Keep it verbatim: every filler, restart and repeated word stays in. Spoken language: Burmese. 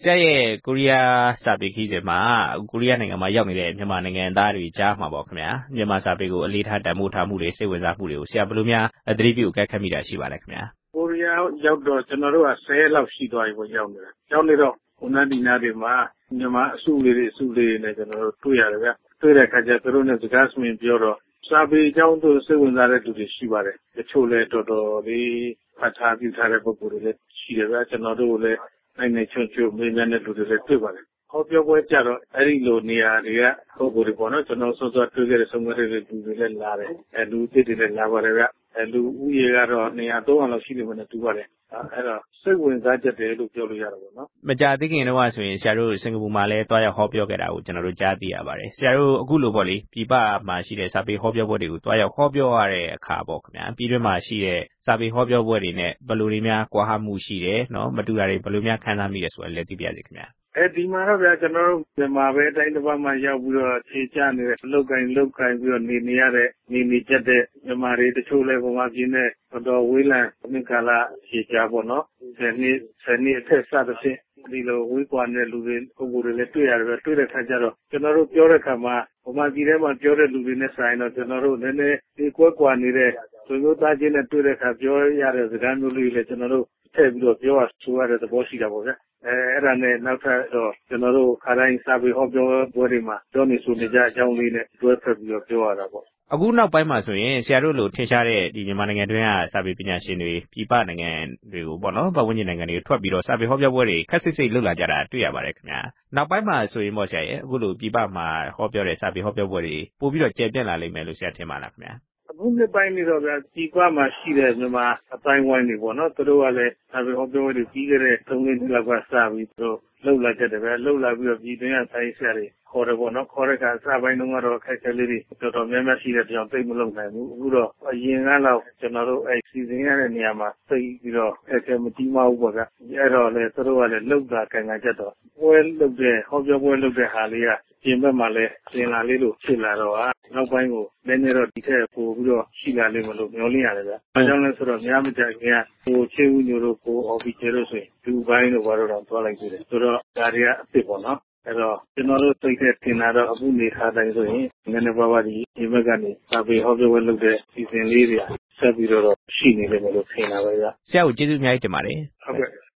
ဆရာရဲ့ကိုရီးယားစာပေခီးစဉ်မှာကိုရီးယားနိုင်ငံမှာရောက်နေတဲ့မြန်မာနိုင်ငံသားတွေကြားမှာပေါ့ခင်ဗျာမြန်မာစာပေကိုအလေးထားတန်ဖိုးထားမှုတွေစိတ်ဝင်စားမှုတွေကိုဆရာဘယ်လိုများသတိပြုအကဲခတ်မိတာရှိပါလဲခင်ဗျာကိုရီးယားရောက်တော့ကျွန်တော်တို့ကဆယ်ရက်လောက်ရှိသွားပြီပေါ့ရောက်နေတာရောက်နေတော့ဟိုနားဒီနားတွေမှာမြန်မာအစုလေးတွေအစုလေးတွေနဲ့ကျွန်တော်တို့တွေ့ရတယ်ဗျတွေ့တဲ့အခါကျသူတို့နဲ့စကားစမြင်ပြောတော့စာပေအကြောင်းသူစိတ်ဝင်စားတဲ့သူတွေရှိပါတယ်တချို့လည်းတော်တော်လေးဖတ်ထားပြီးထားတဲ့ပုဂ္ဂိုလ်တွေလည်းရှိတယ်ဗျကျွန်တော်တို့လည်းနိုင်နေချွတ်ချွတ်မေးမြန်းတဲ့လူတွေလည်းတွေ့ပါတယ်ဟောပြောပွဲကြတော့အဲ့ဒီလိုနေရာတွေကပုဂ္ဂိုလ်တွေပေါ့နော်ကျွန်တော်စောစောတွေ့ခဲ့တဲ့ဆုံးမတဲ့လူတွေလည်းလာတယ်အဲလူသစ်တွေလည်းလာပါတယ်ဗျအဲလူဦးရေကတော့နေရာသုံးရာလောက်ရှိနေမှလည်းတူပါတယ်အဲ့တော့စိတ်ဝင်စားချက်တယ်လို့ပြောလို့ရတာပေါ့နော်မကြာသေးခင်တော့ဆိုရင်ဆရာတို့စင်ကာပူမှာလည်းတွားရောက်ဟောပြောခဲ့တာကိုကျွန်တော်တို့ကြားသိရပါတယ်ဆရာတို့အခုလိုပေါ့လေပြည်ပမှာရှိတဲ့စာပေဟောပြောပွဲတွေကိုတွားရောက်ဟောပြောရတဲ့အခါပေါ့ခင်ဗျာပြည်တွင်းမှာရှိတဲ့စာပေဟောပြောပွဲတွေနဲ့ဘယ်လိုတွေများကွာဟမှုရှိတယ်နော်မတူတာတွေဘယ်လိုများခံစားမိတယ်ဆိုတာလည်းသိပြရစီခင်ဗျာအဲဒီမှာတော့ဗျာကျွန်တော်တို့မြန်မာပဲအတိုင်းတစ်ပတ်မှရောက်ပြီးတော့ခြေချနေတဲ့လောက်ကင်လောက်ကင်ပြီးတော့နေနေရတဲ့နေနေချက်တဲ့မြန်မာတွေတချို့လဲပုံမှန်ပြင်းတဲ့တော်ဝေးလံအမိကာလခြေချပေါ့နော်ဆယ်နှစ်ဆယ်နှစ်အထက်စသဖြင့်ဒီလိုဝေးကွာတဲ့လူတွေပုံကိုယ်တွေလည်းတွေ့ရတယ်ပဲတွေ့တဲ့ခါကျတော့ကျွန်တော်တို့ပြောတဲ့ခါမှာပုံမှန်ပြည်ထဲမှာပြောတဲ့လူတွေနဲ့ဆိုင်တော့ကျွန်တော်တို့နည်းနည်းဒီကွက်ကွာနေတဲ့သူတို့သားချင်းနဲ့တွေ့တဲ့ခါပြောရတဲ့စကားမျိုးလေးလည်းကျွန်တော်တို့ထည့်ပြီးတော့ပြောရဆိုရတဲ့သဘောရှိတာပေါ့ဗျအဲအဲ့ဒါနဲ့နောက်ထပ်တော့ကျွန်တော်တို့ခါတိုင်းစာပေဟောပြောပွဲတွေမှာပြောနေဆိုနေကြအကြောင်းလေးနဲ့တွဲဖက်ပြီးတော့ပြောရတာပေါ့အခုနောက်ပိုင်းမှာဆိုရင်ဆရာတို့လိုထင်ရှားတဲ့ဒီမြန်မာနိုင်ငံတွင်းကစာပေပညာရှင်တွေပြည်ပနိုင်ငံတွေကိုပေါ့နော်ပတ်ဝန်းကျင်နိုင်ငံတွေကိုထွက်ပြီးတော့စာပေဟောပြောပွဲတွေခက်ဆစ်ဆစ်လုပ်လာကြတာတွေ့ရပါတယ်ခင်ဗျာနောက်ပိုင်းမှာဆိုရင်ပေါ့ဆရာရဲ့အခုလိုပြည်ပမှာဟောပြောတဲ့စာပေဟောပြောပွဲတွေပို့ပြီးတော့ကျယ်ပြန့်လာလိမ့်မယ်လို့ဆရာထင်ပါလားခင်ဗျာအခုနှစ်ပိုင်းနေတော့ဗျာဒီကွာမှာရှိတဲ့မြန်မာအတိုင်းဝိုင်းတွေပေါ့နော်သူတို့ကလည်းစာပေဟောပြောတွေပြီးခဲ့တဲ့သုံးနှစ်လောက်ကစပြီးသူတို့လှုပ်လာကြတယ်ဗျာလှုပ်လာပြီးတော့ပြည်တွင်းကဆိုင်ဆရာတွေခေါ်တယ်ပေါ့နော်ခေါ်တဲ့အခါအစပိုင်းတုန်းကတော့အခက်အခဲလေးတွေတော်တော်များများရှိတဲ့ကြောင်သိမလုပ်နိုင်ဘူးအခုတော့အရင်ကတော့ကျွန်တော်တို့အဲစီစဉ်ရတဲ့နေရာမှာသိပြီးတော့အခက်အခဲမကြီးမဘူးပေါ့ဗျာအဲ့တော့လေသူတို့ကလည်းလှုပ်တာကံကံချက်တော့ပွဲလှုပ်တဲ့ဟောပြောပွဲလှုပ်တဲ့ဟာလေးကပြင်ဘက်မှာလည်းပြင်လာလေးလို့ဖြစ်လာတော့ဟာနောက်ပိုင်းကိုလည်းနေတော့ဒီထက်ပိုပြီးတော့ရှိလာလိမ့်မလို့မျှော်လင့်ရတယ်ဗျာ။အဲကြောင့်လဲဆိုတော့များမကြခင်ကဟိုချေဦးညိုတို့ကိုအော်ဖီကျဲတို့ဆိုရင်ဒူဘိုင်းတို့ဘာလို့တော့သွားလိုက်သေးတယ်။ဆိုတော့ဒါတွေကအစ်စ်ပေါ့နော်။အဲ့တော့ကျွန်တော်တို့သိတဲ့ထင်တာတော့အခုနေထားတိုင်းဆိုရင်နည်းနည်းပါးပါးဒီဒီဘက်ကနေစာပေဟောပြောပွဲလုပ်တဲ့စီစဉ်လေးတွေဆက်ပြီးတော့ရှိနေလိမ့်မယ်လို့ထင်တာပဲဗျာ။ဆရာကိုကျေးဇူးအများကြီးတင်ပါတယ်။ဟုတ်ကဲ့